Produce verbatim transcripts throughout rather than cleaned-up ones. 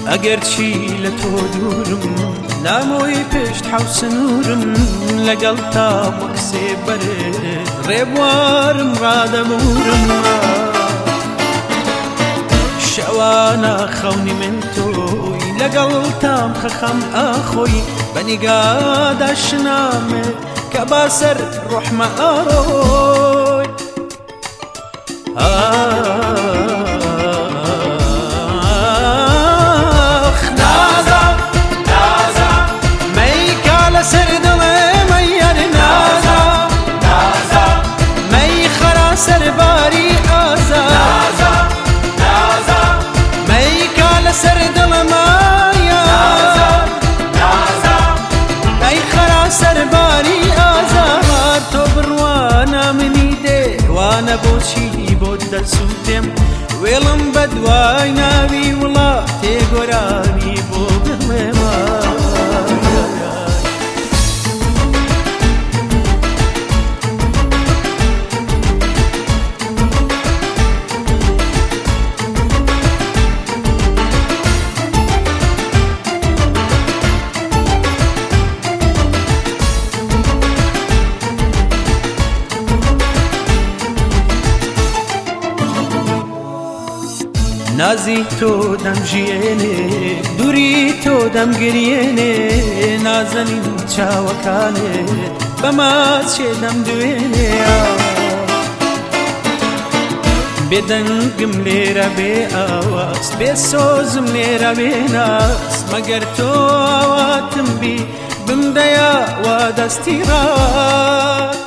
ئەگەر چی لە تۆ دوورم نامۆی پشت حەو سنوورم لەگەڵ تام وەک سێبەر ڕێبوارم ڕادەبورم شەوانە خەونی من تۆی لەگەڵ تام خەخەم ئاخۆی بەنیگادا شنامێ کە باسەر ڕۆحمە ئاڕۆی ئاخ نازە نازە مەیکا لەسەر دڵێ مەیەر نازە نازە مەی خەرا سەرباری ئازە نازە نازە مەیکا لەسەر دڵە مایە نازە مەی خەرا سەرباری ئازار تۆ بڕوانە منی دێوانە بۆچی بۆ دەسووتێم وێڵم بە دوای ناوی وڵات تێگۆرانی بۆ بڵێمە نازی تۆ دەمژێنێ دووری تۆ دەمگرێنێ نازەنین چاوەکانێت بەماچێ دەمدوێنێ بێدەنگم لێرە بێ ئاواست بێ سۆزم لێرە بێ ناست مەگەر تۆ ئاواتم بی بمدەیە وا دەستی ڕاست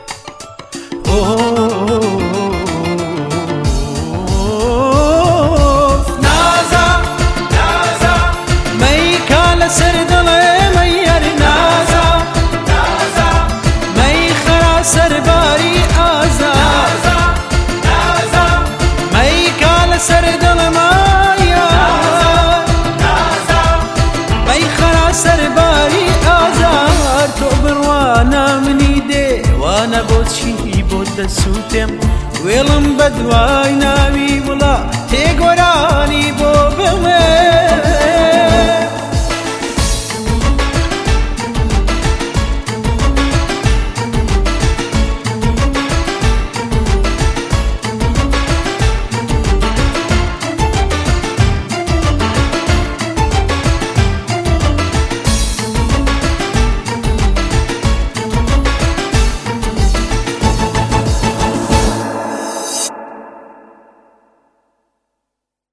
سر دڵێ مەیەر نازە نازە مەی خەرا سەرباری ئازە نازە نازە مەیکا لەسەر دڵە مایە نازە مەی خەرا سەرباری ئازار تۆ بڕوانە منی دێوانە بۆچی بۆ دەسووتێم وێڵم بە دوای ناوی وڵات تێگۆرانی بۆ بڵێ